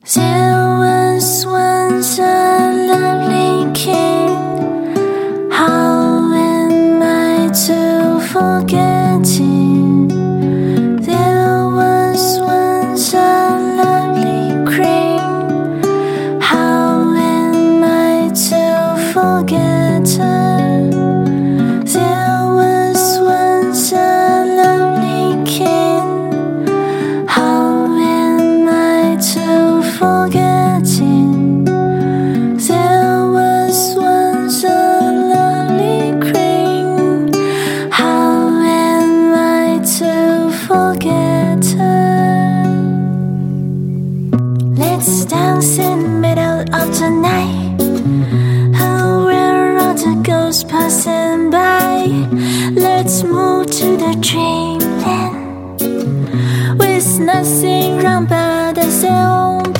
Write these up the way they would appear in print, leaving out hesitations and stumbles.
There was once a lovely king. How am I to forget him? There was once a lovely queen. How am I to forget her? There was once a lovely king. How am I to forget him? There was once a lovely queen. How am I to forget her? Let's dance in the middle of the night. Oh, where are the ghosts passing by? Let's move to the dreamland with nothing wrong but the sound.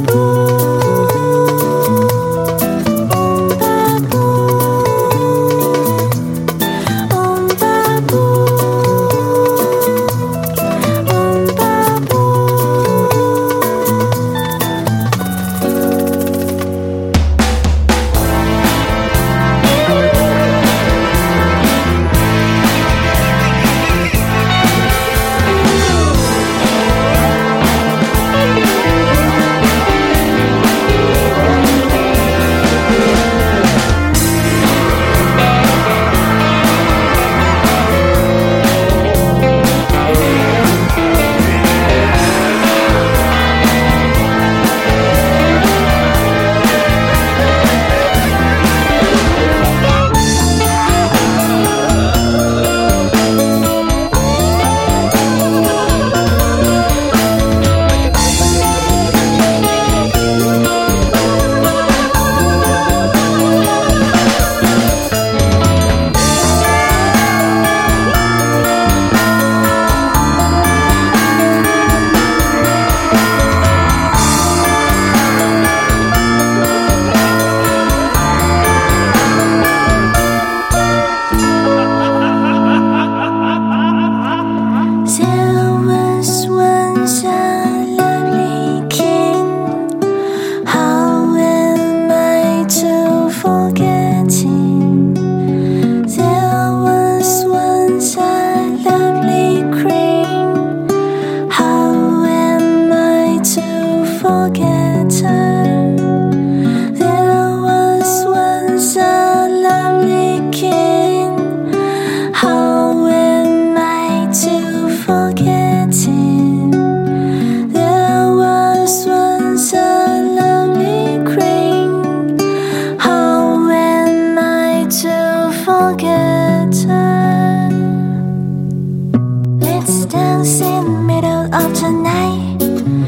Let's dance in the middle of the night.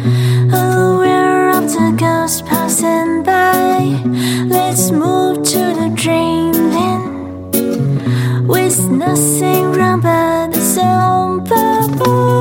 Oh, where are the ghosts passing by? Let's move to the dreamland with nothing wrong but the sound.